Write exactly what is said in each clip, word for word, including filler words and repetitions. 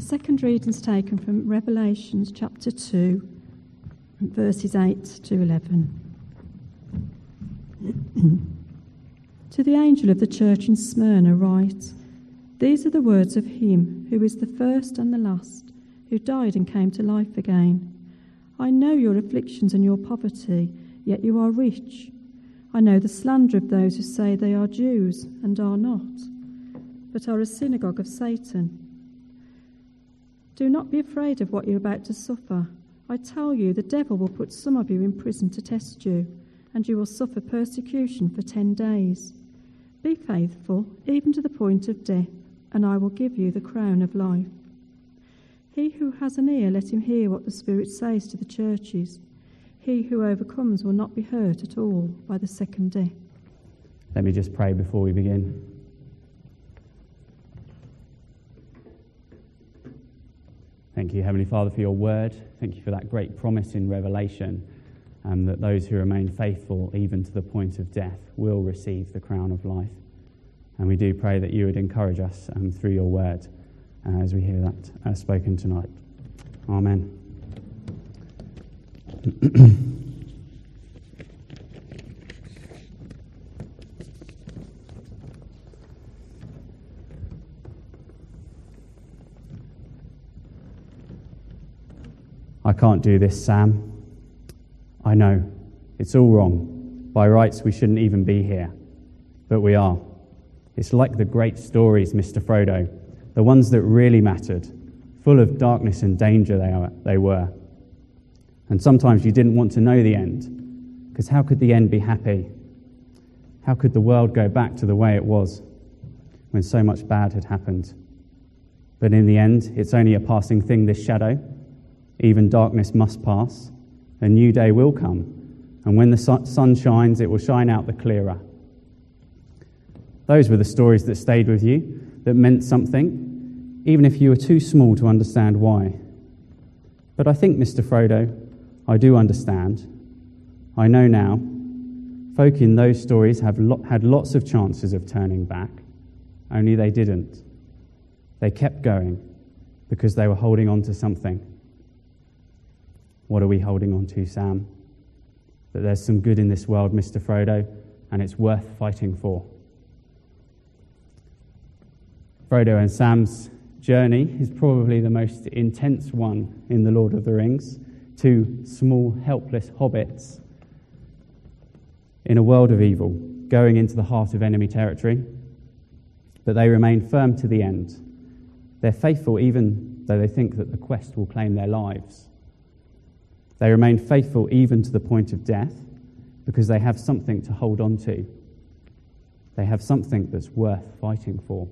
second reading is taken from Revelation chapter two, verses eight to eleven. To the angel of the church in Smyrna write, "These are the words of him who is the first and the last, who died and came to life again. I know your afflictions and your poverty, yet you are rich. I know the slander of those who say they are Jews and are not, but are a synagogue of Satan. Do not be afraid of what you're about to suffer. I tell you, the devil will put some of you in prison to test you, and you will suffer persecution for ten days. Be faithful, even to the point of death, and I will give you the crown of life. He who has an ear, let him hear what the Spirit says to the churches. He who overcomes will not be hurt at all by the second death." Let me just pray before we begin. Thank you, Heavenly Father, for your word. Thank you for that great promise in Revelation, um, that those who remain faithful even to the point of death will receive the crown of life. And we do pray that you would encourage us um, through your word uh, as we hear that uh, spoken tonight. Amen. I can't do this, Sam. I know. It's all wrong. By rights, we shouldn't even be here. But we are. It's like the great stories, Mister Frodo, the ones that really mattered, full of darkness and danger they, are, they were. And sometimes you didn't want to know the end, because how could the end be happy? How could the world go back to the way it was when so much bad had happened? But in the end, it's only a passing thing, this shadow. Even darkness must pass. A new day will come, and when the sun shines, it will shine out the clearer. Those were the stories that stayed with you, that meant something, even if you were too small to understand why. But I think, Mister Frodo, I do understand. I know now. Folk in those stories have lo- had lots of chances of turning back, only they didn't. They kept going because they were holding on to something. What are we holding on to, Sam? That there's some good in this world, Mister Frodo, and it's worth fighting for. Frodo and Sam's journey is probably the most intense one in The Lord of the Rings. Two small, helpless hobbits in a world of evil, going into the heart of enemy territory. But they remain firm to the end. They're faithful even though they think that the quest will claim their lives. They remain faithful even to the point of death because they have something to hold on to. They have something that's worth fighting for.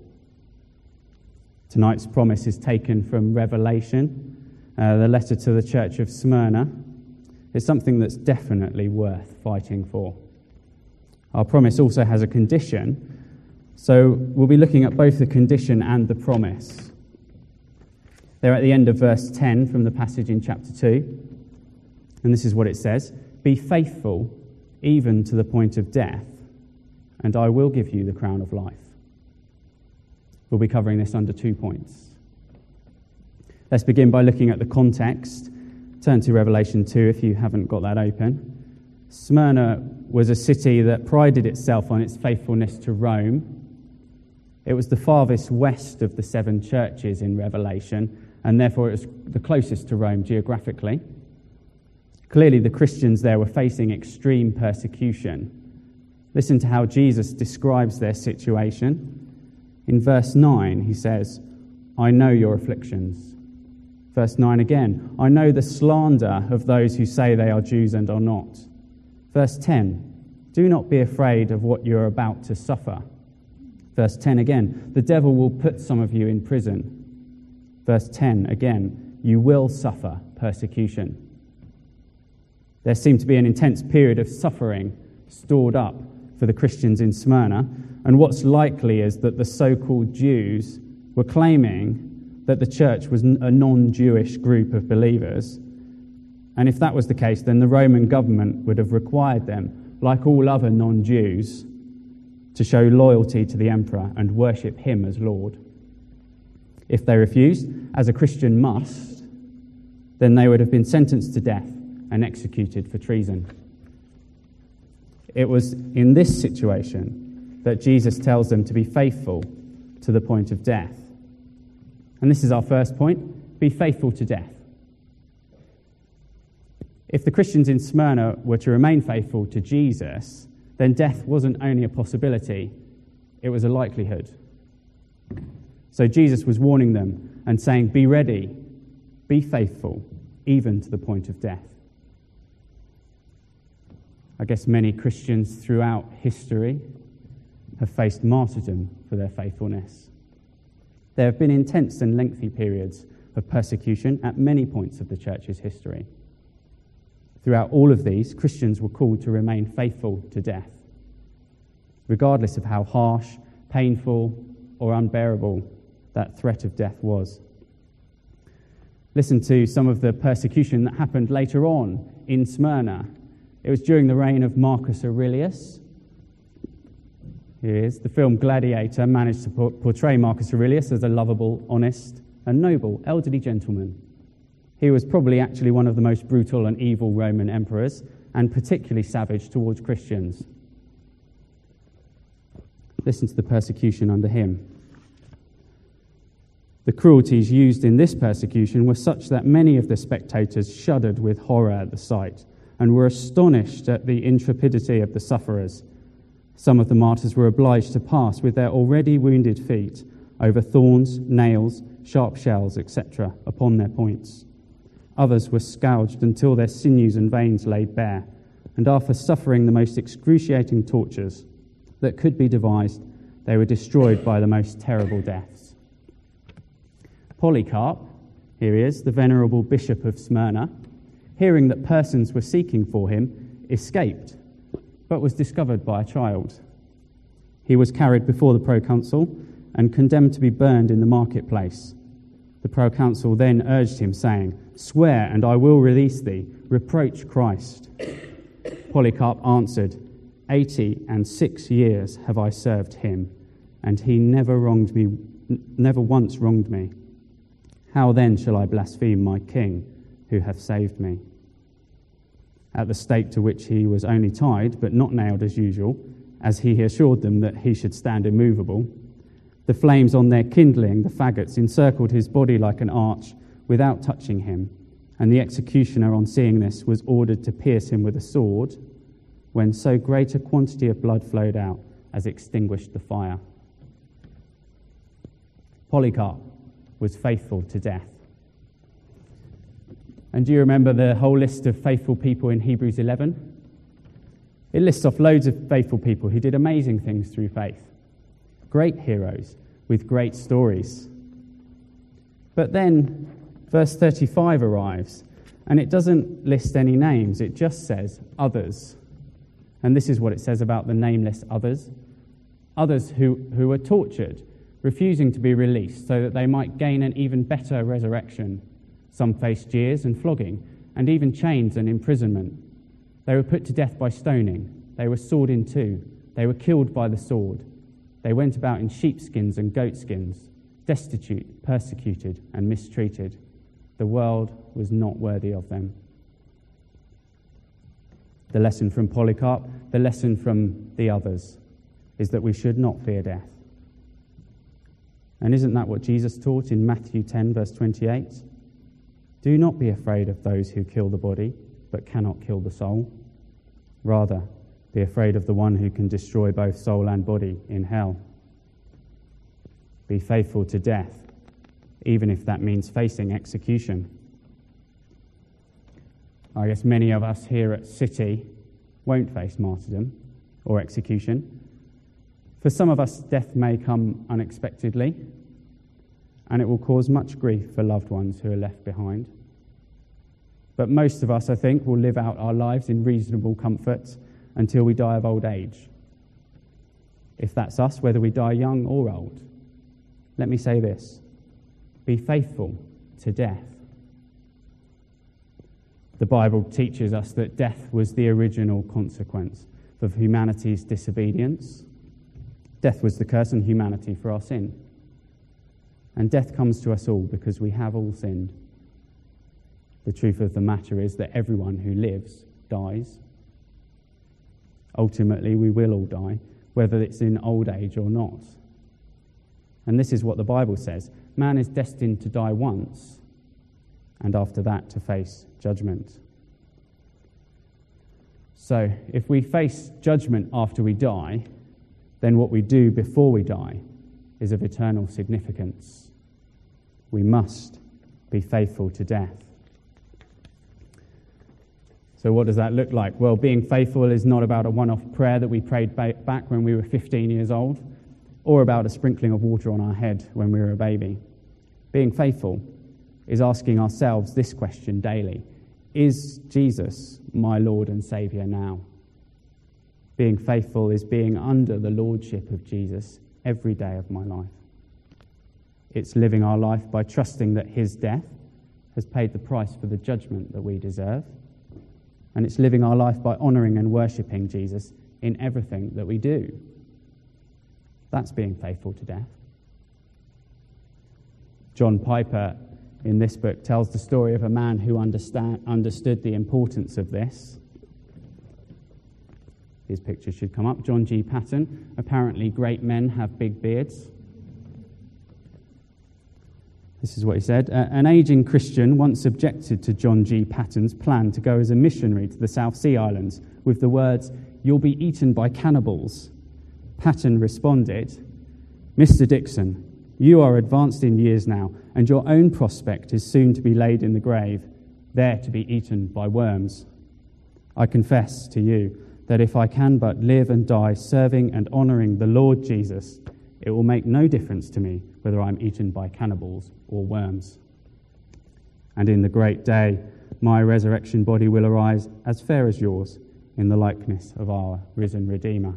Tonight's promise is taken from Revelation, uh, the letter to the church of Smyrna. It's something that's definitely worth fighting for. Our promise also has a condition, so we'll be looking at both the condition and the promise. They're at the end of verse ten from the passage in chapter two. And this is what it says: "Be faithful even to the point of death, and I will give you the crown of life." We'll be covering this under two points. Let's begin by looking at the context. Turn to Revelation two if you haven't got that open. Smyrna was a city that prided itself on its faithfulness to Rome. It was the farthest west of the seven churches in Revelation, and therefore it was the closest to Rome geographically. Clearly, the Christians there were facing extreme persecution. Listen to how Jesus describes their situation. In verse nine, he says, "I know your afflictions." Verse nine again, "I know the slander of those who say they are Jews and are not." Verse ten, "Do not be afraid of what you're about to suffer." Verse ten again, "The devil will put some of you in prison." Verse ten again, "You will suffer persecution." There seemed to be an intense period of suffering stored up for the Christians in Smyrna, and what's likely is that the so-called Jews were claiming that the church was a non-Jewish group of believers, and if that was the case, then the Roman government would have required them, like all other non-Jews, to show loyalty to the emperor and worship him as Lord. If they refused, as a Christian must, then they would have been sentenced to death and executed for treason. It was in this situation that Jesus tells them to be faithful to the point of death. And this is our first point: be faithful to death. If the Christians in Smyrna were to remain faithful to Jesus, then death wasn't only a possibility, it was a likelihood. So Jesus was warning them and saying, be ready, be faithful, even to the point of death. I guess many Christians throughout history have faced martyrdom for their faithfulness. There have been intense and lengthy periods of persecution at many points of the church's history. Throughout all of these, Christians were called to remain faithful to death, regardless of how harsh, painful, or unbearable that threat of death was. Listen to some of the persecution that happened later on in Smyrna. It was during the reign of Marcus Aurelius. Here he is. The film Gladiator managed to portray Marcus Aurelius as a lovable, honest, and noble elderly gentleman. He was probably actually one of the most brutal and evil Roman emperors, and particularly savage towards Christians. Listen to the persecution under him. The cruelties used in this persecution were such that many of the spectators shuddered with horror at the sight and were astonished at the intrepidity of the sufferers. Some of the martyrs were obliged to pass with their already wounded feet over thorns, nails, sharp shells, et cetera, upon their points. Others were scourged until their sinews and veins lay bare, and after suffering the most excruciating tortures that could be devised, they were destroyed by the most terrible deaths. Polycarp, here he is, the venerable bishop of Smyrna, hearing that persons were seeking for him, escaped, but was discovered by a child. He was carried before the proconsul and condemned to be burned in the marketplace. The proconsul then urged him, saying, "Swear, and I will release thee. Reproach Christ." Polycarp answered, Eighty and six years have I served him, and he never wronged me, never once wronged me. How then shall I blaspheme my king, who hath saved me? At the stake to which he was only tied, but not nailed as usual, as he assured them that he should stand immovable, the flames on their kindling, the faggots, encircled his body like an arch without touching him, and the executioner, on seeing this, was ordered to pierce him with a sword, when so great a quantity of blood flowed out as extinguished the fire. Polycarp was faithful to death. And do you remember the whole list of faithful people in Hebrews eleven? It lists off loads of faithful people who did amazing things through faith. Great heroes with great stories. But then verse thirty-five arrives, and it doesn't list any names, it just says others. And this is what it says about the nameless others. Others who, who were tortured, refusing to be released so that they might gain an even better resurrection. Some faced jeers and flogging, and even chains and imprisonment. They were put to death by stoning. They were sawed in two. They were killed by the sword. They went about in sheepskins and goatskins, destitute, persecuted, and mistreated. The world was not worthy of them. The lesson from Polycarp, the lesson from the others, is that we should not fear death. And isn't that what Jesus taught in Matthew ten, verse twenty-eight? Do not be afraid of those who kill the body, but cannot kill the soul. Rather, be afraid of the one who can destroy both soul and body in hell. Be faithful to death, even if that means facing execution. I guess many of us here at City won't face martyrdom or execution. For some of us, death may come unexpectedly, and it will cause much grief for loved ones who are left behind. But most of us, I think, will live out our lives in reasonable comfort until we die of old age. If that's us, whether we die young or old, let me say this: be faithful to death. The Bible teaches us that death was the original consequence of humanity's disobedience. Death was the curse on humanity for our sin. And death comes to us all because we have all sinned. The truth of the matter is that everyone who lives dies. Ultimately, we will all die, whether it's in old age or not. And this is what the Bible says. Man is destined to die once, and after that to face judgment. So, if we face judgment after we die, then what we do before we die is of eternal significance. We must be faithful to death. So what does that look like? Well, being faithful is not about a one-off prayer that we prayed back when we were fifteen years old, or about a sprinkling of water on our head when we were a baby. Being faithful is asking ourselves this question daily: is Jesus my Lord and Saviour now? Being faithful is being under the lordship of Jesus every day of my life. It's living our life by trusting that his death has paid the price for the judgment that we deserve. And it's living our life by honouring and worshipping Jesus in everything that we do. That's being faithful to death. John Piper, in this book, tells the story of a man who understand, understood the importance of this. His picture should come up. John G. Paton. Apparently, great men have big beards. This is what he said. Uh, an aging Christian once objected to John G. Paton's plan to go as a missionary to the South Sea Islands with the words, "You'll be eaten by cannibals." Paton responded, "Mister Dixon, you are advanced in years now, and your own prospect is soon to be laid in the grave, there to be eaten by worms. I confess to you that if I can but live and die serving and honouring the Lord Jesus, it will make no difference to me whether I'm eaten by cannibals or worms. And in the great day, my resurrection body will arise as fair as yours in the likeness of our risen Redeemer."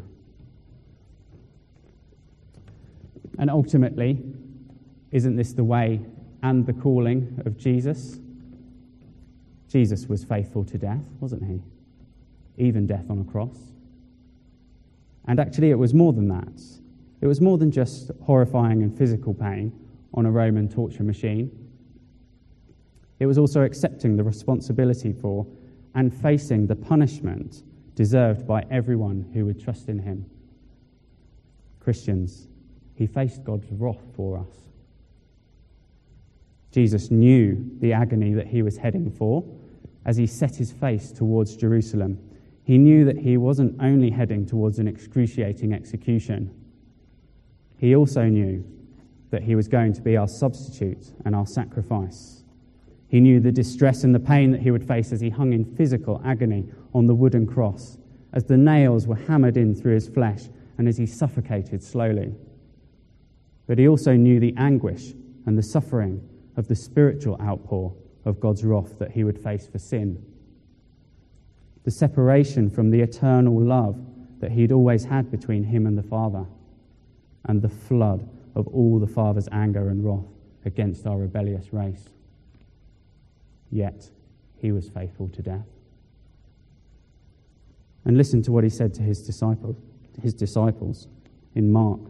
And ultimately, isn't this the way and the calling of Jesus? Jesus was faithful to death, wasn't he? Even death on a cross. And actually, it was more than that. It was more than just horrifying and physical pain on a Roman torture machine. It was also accepting the responsibility for and facing the punishment deserved by everyone who would trust in him. Christians, he faced God's wrath for us. Jesus knew the agony that he was heading for as he set his face towards Jerusalem. He knew that he wasn't only heading towards an excruciating execution. He also knew that he was going to be our substitute and our sacrifice. He knew the distress and the pain that he would face as he hung in physical agony on the wooden cross, as the nails were hammered in through his flesh and as he suffocated slowly. But he also knew the anguish and the suffering of the spiritual outpour of God's wrath that he would face for sin. The separation from the eternal love that he'd always had between him and the Father, and the flood of all the Father's anger and wrath against our rebellious race. Yet, he was faithful to death. And listen to what he said to his disciples, his disciples in Mark.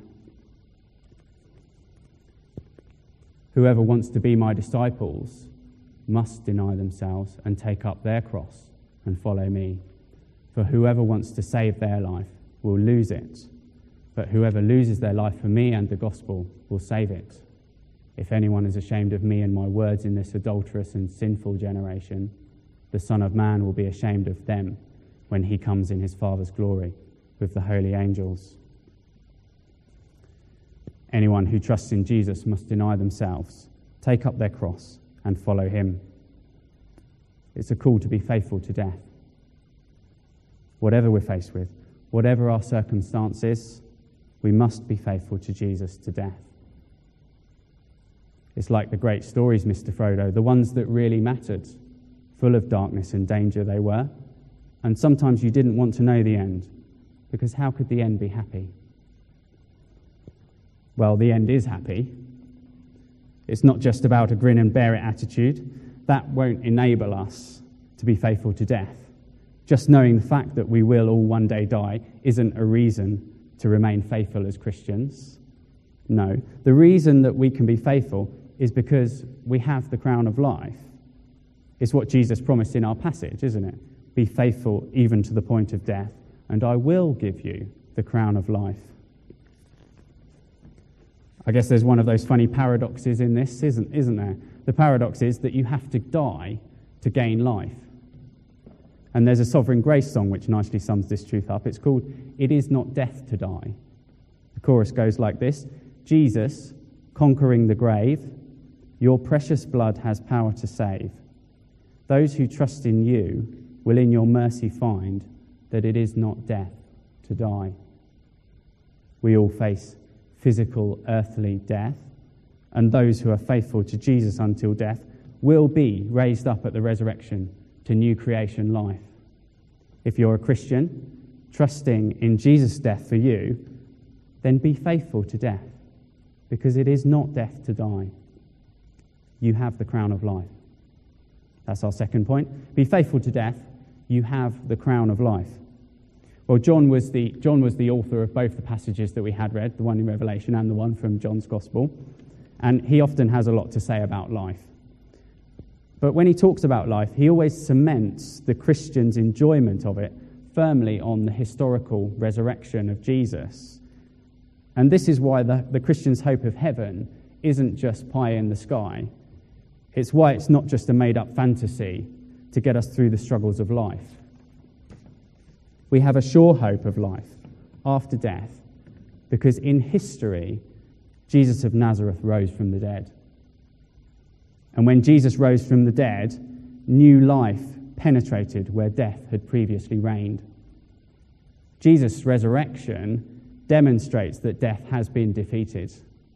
"Whoever wants to be my disciples must deny themselves and take up their cross and follow me. For whoever wants to save their life will lose it. But whoever loses their life for me and the gospel will save it. If anyone is ashamed of me and my words in this adulterous and sinful generation, the Son of Man will be ashamed of them when he comes in his Father's glory with the holy angels." Anyone who trusts in Jesus must deny themselves, take up their cross, and follow him. It's a call to be faithful to death. Whatever we're faced with, whatever our circumstances, we must be faithful to Jesus to death. It's like the great stories, Mister Frodo, the ones that really mattered. Full of darkness and danger they were. And sometimes you didn't want to know the end, because how could the end be happy? Well, the end is happy. It's not just about a grin and bear it attitude. That won't enable us to be faithful to death. Just knowing the fact that we will all one day die isn't a reason to remain faithful as Christians. No. The reason that we can be faithful is because we have the crown of life. It's what Jesus promised in our passage, isn't it? Be faithful even to the point of death, and I will give you the crown of life. I guess there's one of those funny paradoxes in this, isn't, isn't there? The paradox is that you have to die to gain life. And there's a Sovereign Grace song which nicely sums this truth up. It's called, "It is not death to die." The chorus goes like this: Jesus, conquering the grave, your precious blood has power to save. Those who trust in you will in your mercy find that it is not death to die. We all face physical, earthly death, and those who are faithful to Jesus until death will be raised up at the resurrection to new creation life. If you're a Christian, trusting in Jesus' death for you, then be faithful to death, because it is not death to die. You have the crown of life. That's our second point. Be faithful to death. You have the crown of life. Well, John was the John was the author of both the passages that we had read, the one in Revelation and the one from John's Gospel, and he often has a lot to say about life. But when he talks about life, he always cements the Christian's enjoyment of it firmly on the historical resurrection of Jesus. And this is why the, the Christian's hope of heaven isn't just pie in the sky. It's why it's not just a made-up fantasy to get us through the struggles of life. We have a sure hope of life after death because in history, Jesus of Nazareth rose from the dead. And when Jesus rose from the dead, new life penetrated where death had previously reigned. Jesus' resurrection demonstrates that death has been defeated.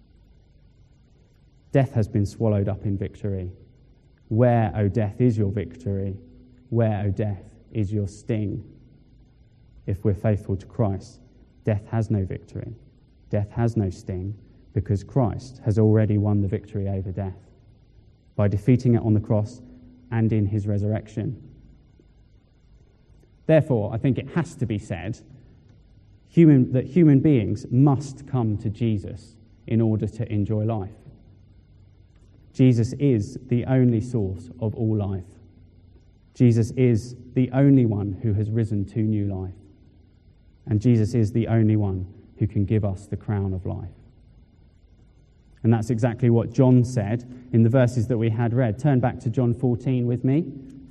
Death has been swallowed up in victory. Where, O death, is your victory? Where, O death, is your sting? If we're faithful to Christ, death has no victory. Death has no sting, because Christ has already won the victory over death by defeating it on the cross and in his resurrection. Therefore, I think it has to be said human, that human beings must come to Jesus in order to enjoy life. Jesus is the only source of all life. Jesus is the only one who has risen to new life. And Jesus is the only one who can give us the crown of life. And that's exactly what John said in the verses that we had read. Turn back to John fourteen with me.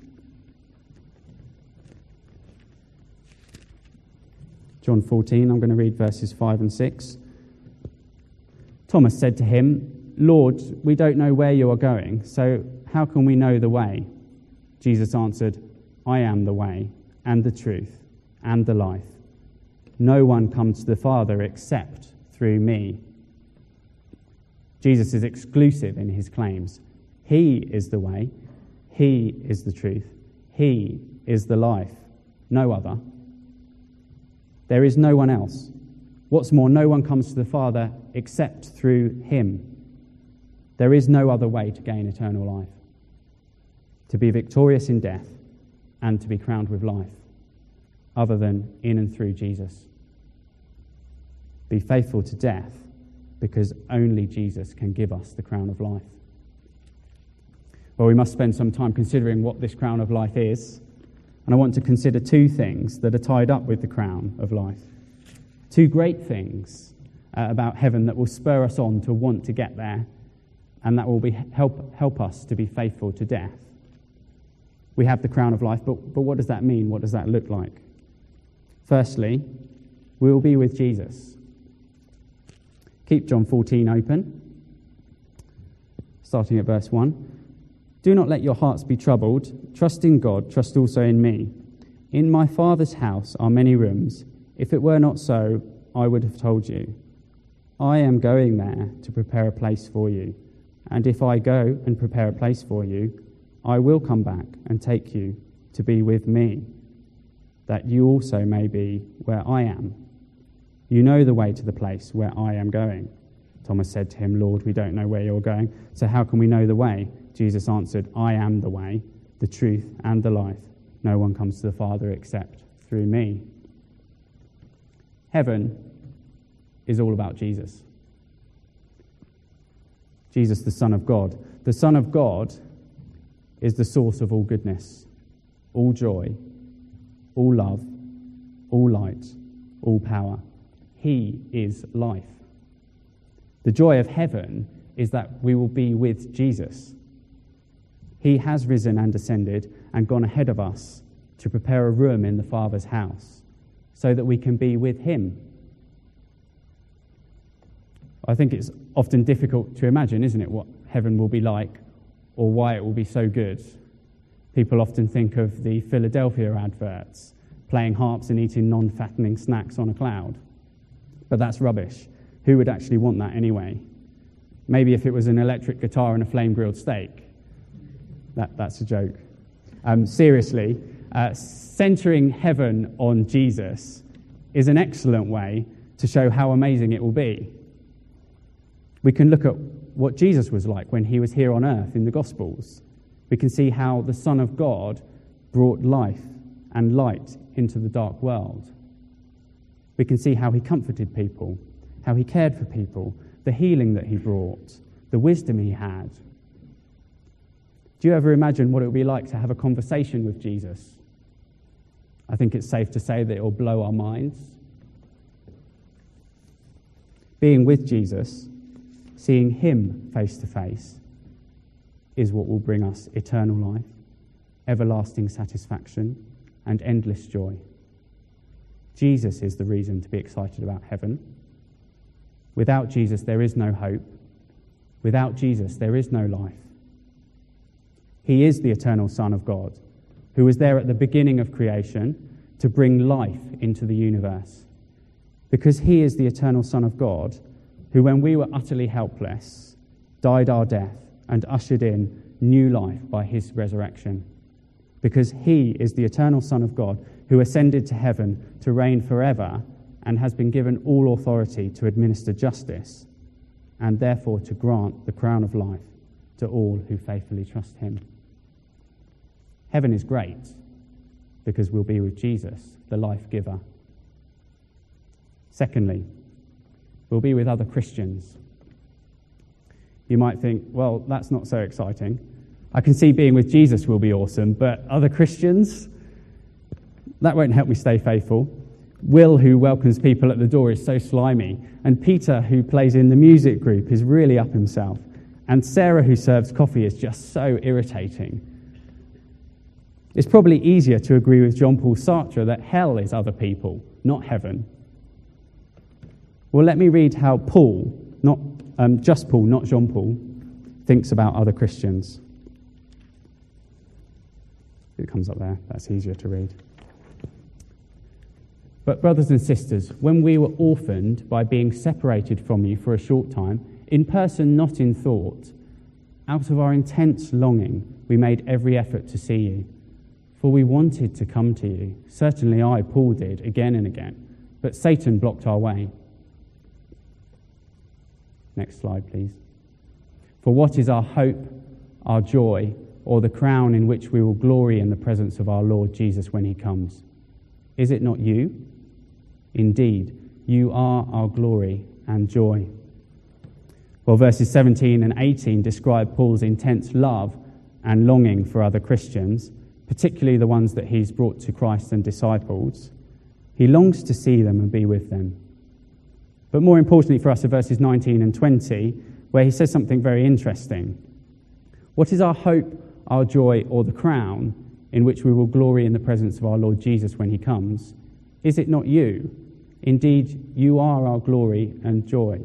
John fourteen, I'm going to read verses five and six. Thomas said to him, "Lord, we don't know where you are going, so how can we know the way?" Jesus answered, "I am the way and the truth and the life. No one comes to the Father except through me." Jesus is exclusive in his claims. He is the way, he is the truth, he is the life, no other. There is no one else. What's more, no one comes to the Father except through him. There is no other way to gain eternal life, to be victorious in death and to be crowned with life, other than in and through Jesus. Be faithful to death, because only Jesus can give us the crown of life. Well, we must spend some time considering what this crown of life is, and I want to consider two things that are tied up with the crown of life. Two great things uh, about heaven that will spur us on to want to get there, and that will be help help us to be faithful to death. We have the crown of life, but, but what does that mean? What does that look like? Firstly, we will be with Jesus. Keep John fourteen open, starting at verse one. "Do not let your hearts be troubled. Trust in God, trust also in me. In my Father's house are many rooms. If it were not so, I would have told you. I am going there to prepare a place for you. And if I go and prepare a place for you, I will come back and take you to be with me, that you also may be where I am. You know the way to the place where I am going." Thomas said to him, "Lord, we don't know where you're going, so how can we know the way?" Jesus answered, "I am the way, the truth, and the life. No one comes to the Father except through me." Heaven is all about Jesus. Jesus, the Son of God. The Son of God is the source of all goodness, all joy, all love, all light, all power. He is life. The joy of heaven is that we will be with Jesus. He has risen and ascended and gone ahead of us to prepare a room in the Father's house so that we can be with him. I think it's often difficult to imagine, isn't it, what heaven will be like or why it will be so good. People often think of the Philadelphia adverts, playing harps and eating non-fattening snacks on a cloud. But that's rubbish. Who would actually want that anyway? Maybe if it was an electric guitar and a flame-grilled steak. That, that's a joke. Um, seriously, uh, centering heaven on Jesus is an excellent way to show how amazing it will be. We can look at what Jesus was like when he was here on earth in the Gospels. We can see how the Son of God brought life and light into the dark world. We can see how he comforted people, how he cared for people, the healing that he brought, the wisdom he had. Do you ever imagine what it would be like to have a conversation with Jesus? I think it's safe to say that it will blow our minds. Being with Jesus, seeing him face to face, is what will bring us eternal life, everlasting satisfaction, and endless joy. Jesus is the reason to be excited about heaven. Without Jesus, there is no hope. Without Jesus, there is no life. He is the eternal Son of God, who was there at the beginning of creation to bring life into the universe. Because he is the eternal Son of God, who, when we were utterly helpless, died our death and ushered in new life by his resurrection. Because he is the eternal Son of God, who ascended to heaven to reign forever and has been given all authority to administer justice and therefore to grant the crown of life to all who faithfully trust him. Heaven is great because we'll be with Jesus, the life giver. Secondly, we'll be with other Christians. You might think, well, that's not so exciting. I can see being with Jesus will be awesome, but other Christians, that won't help me stay faithful. Will, who welcomes people at the door, is so slimy. And Peter, who plays in the music group, is really up himself. And Sarah, who serves coffee, is just so irritating. It's probably easier to agree with John Paul Sartre that hell is other people, not heaven. Well, let me read how Paul, not um, just Paul, not John Paul, thinks about other Christians. It comes up there. That's easier to read. But brothers and sisters, when we were orphaned by being separated from you for a short time, in person, not in thought, out of our intense longing, we made every effort to see you. For we wanted to come to you. Certainly I, Paul, did, again and again. But Satan blocked our way. Next slide, please. For what is our hope, our joy, or the crown in which we will glory in the presence of our Lord Jesus when he comes? Is it not you? Indeed, you are our glory and joy. Well, verses seventeen and eighteen describe Paul's intense love and longing for other Christians, particularly the ones that he's brought to Christ and disciples. He longs to see them and be with them. But more importantly for us are verses nineteen and twenty, where he says something very interesting. What is our hope, our joy, or the crown in which we will glory in the presence of our Lord Jesus when he comes? Is it not you? Indeed, you are our glory and joy.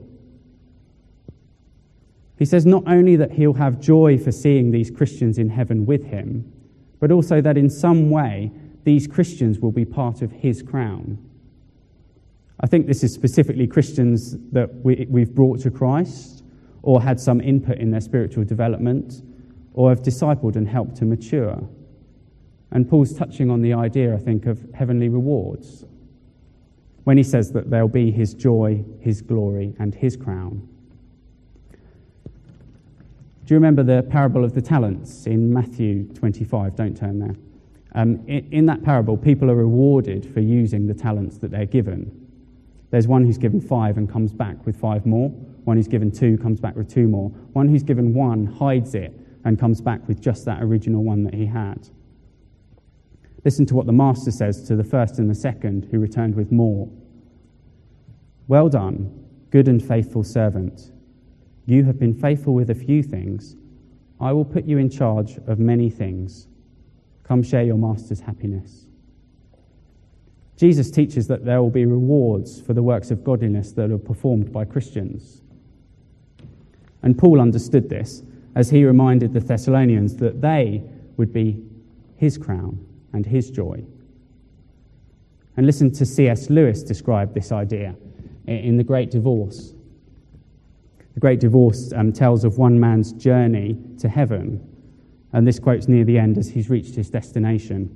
He says not only that he'll have joy for seeing these Christians in heaven with him, but also that in some way these Christians will be part of his crown. I think this is specifically Christians that we, we've brought to Christ or had some input in their spiritual development or have discipled and helped to mature. And Paul's touching on the idea, I think, of heavenly rewards when he says that there'll be his joy, his glory, and his crown. Do you remember the parable of the talents in Matthew twenty-five? Don't turn there. Um, in, in that parable, people are rewarded for using the talents that they're given. There's one who's given five and comes back with five more, One who's given two comes back with two more. One who's given one hides it and comes back with just that original one that he had. Listen to what the master says to the first and the second who returned with more. Well done, good and faithful servant. You have been faithful with a few things. I will put you in charge of many things. Come share your master's happiness. Jesus teaches that there will be rewards for the works of godliness that are performed by Christians. And Paul understood this as he reminded the Thessalonians that they would be his crown and his joy. And listen to C S Lewis describe this idea in The Great Divorce. The Great Divorce um, tells of one man's journey to heaven, and this quote's near the end as he's reached his destination.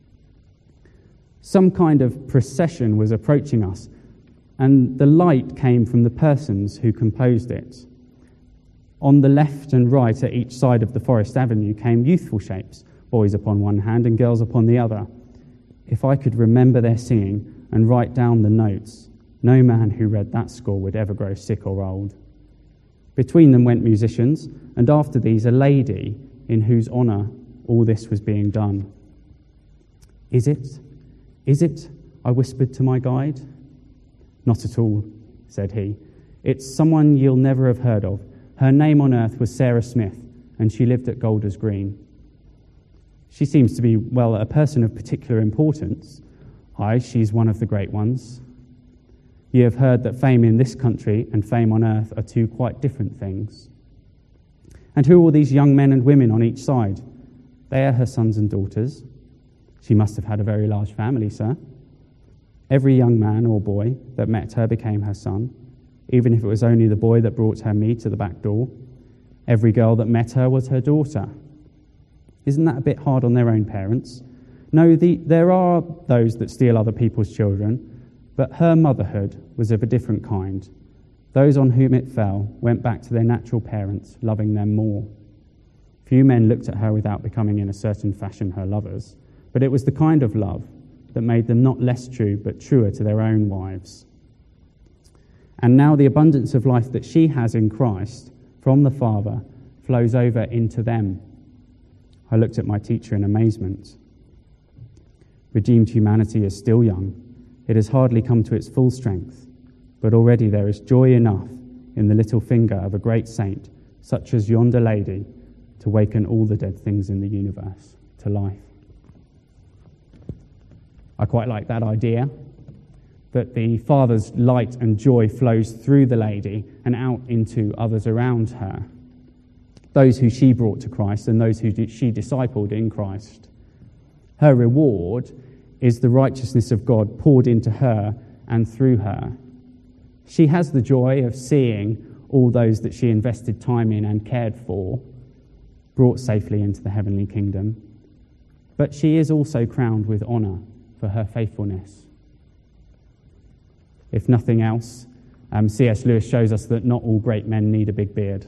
Some kind of procession was approaching us, and the light came from the persons who composed it. On the left and right at each side of the forest avenue came youthful shapes, boys upon one hand and girls upon the other. If I could remember their singing and write down the notes, no man who read that score would ever grow sick or old. Between them went musicians, and after these a lady in whose honour all this was being done. Is it? Is it? I whispered to my guide. Not at all, said he. It's someone you'll never have heard of. Her name on earth was Sarah Smith, and she lived at Golders Green. She seems to be, well, a person of particular importance. Aye, she's one of the great ones. You have heard that fame in this country and fame on earth are two quite different things. And who are all these young men and women on each side? They are her sons and daughters. She must have had a very large family, sir. Every young man or boy that met her became her son, even if it was only the boy that brought her meat to the back door. Every girl that met her was her daughter. Isn't that a bit hard on their own parents? No, the, there are those that steal other people's children, but her motherhood was of a different kind. Those on whom it fell went back to their natural parents, loving them more. Few men looked at her without becoming in a certain fashion her lovers, but it was the kind of love that made them not less true, but truer to their own wives. And now the abundance of life that she has in Christ from the Father flows over into them. I looked at my teacher in amazement. Redeemed humanity is still young. It has hardly come to its full strength, but already there is joy enough in the little finger of a great saint, such as yonder lady, to waken all the dead things in the universe to life. I quite like that idea, that the Father's light and joy flows through the lady and out into others around her, those who she brought to Christ and those who she discipled in Christ. Her reward is the righteousness of God poured into her and through her. She has the joy of seeing all those that she invested time in and cared for brought safely into the heavenly kingdom. But she is also crowned with honour for her faithfulness. If nothing else, um, C S Lewis shows us that not all great men need a big beard.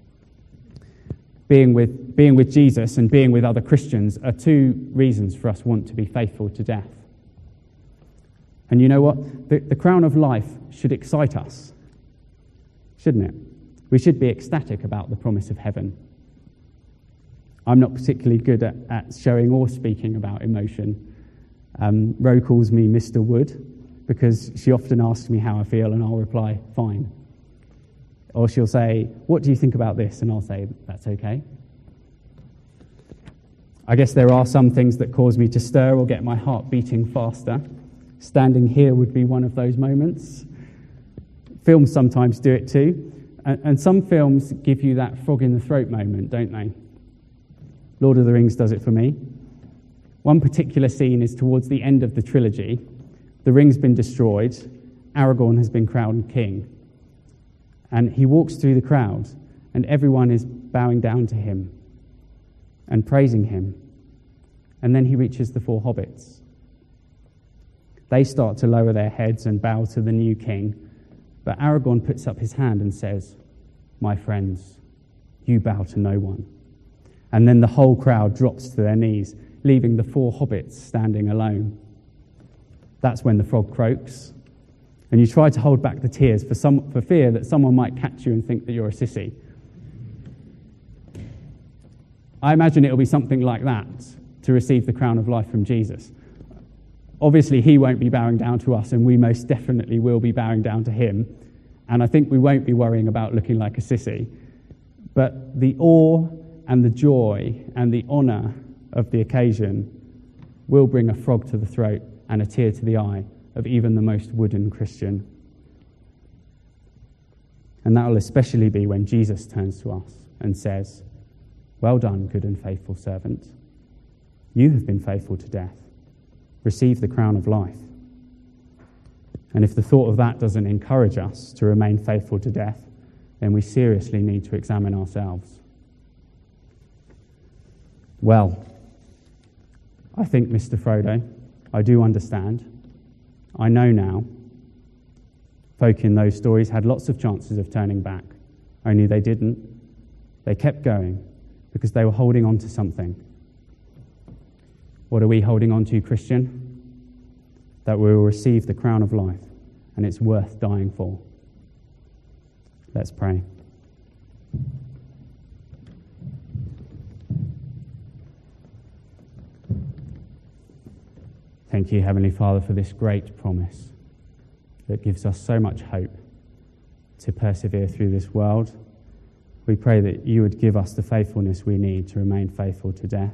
Being with, being with Jesus and being with other Christians are two reasons for us want to be faithful to death. And you know what? The, the crown of life should excite us, shouldn't it? We should be ecstatic about the promise of heaven. I'm not particularly good at, at showing or speaking about emotion. Um, Ro calls me Mister Wood because she often asks me how I feel and I'll reply, fine. Or she'll say, what do you think about this? And I'll say, that's okay. I guess there are some things that cause me to stir or get my heart beating faster. Standing here would be one of those moments. Films sometimes do it too. And, and some films give you that frog in the throat moment, don't they? Lord of the Rings does it for me. One particular scene is towards the end of the trilogy. The ring's been destroyed. Aragorn has been crowned king. And he walks through the crowd, and everyone is bowing down to him and praising him. And then he reaches the four hobbits. They start to lower their heads and bow to the new king, but Aragorn puts up his hand and says, my friends, you bow to no one. And then the whole crowd drops to their knees, leaving the four hobbits standing alone. That's when the frog croaks. and you try to hold back the tears for, some, for fear that someone might catch you and think that you're a sissy. I imagine it'll be something like that to receive the crown of life from Jesus. Obviously, he won't be bowing down to us, and we most definitely will be bowing down to him. And I think we won't be worrying about looking like a sissy. But the awe and the joy and the honour of the occasion will bring a frog to the throat and a tear to the eye of even the most wooden Christian. And that will especially be when Jesus turns to us and says, "Well done, good and faithful servant. You have been faithful to death. Receive the crown of life." And if the thought of that doesn't encourage us to remain faithful to death, then we seriously need to examine ourselves. Well, I think, Mister Frodo, I do understand. I know now. Folk in those stories had lots of chances of turning back, only they didn't. They kept going because they were holding on to something. What are we holding on to, Christian? That we will receive the crown of life, and it's worth dying for. Let's pray. Thank you, Heavenly Father, for this great promise that gives us so much hope to persevere through this world. We pray that you would give us the faithfulness we need to remain faithful to death.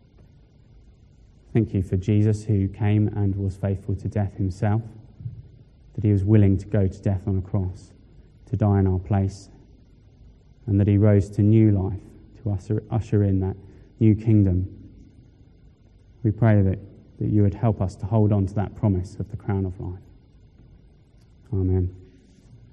Thank you for Jesus, who came and was faithful to death himself, that he was willing to go to death on a cross, to die in our place, and that he rose to new life, to usher, usher in that new kingdom. We pray that, that you would help us to hold on to that promise of the crown of life. Amen.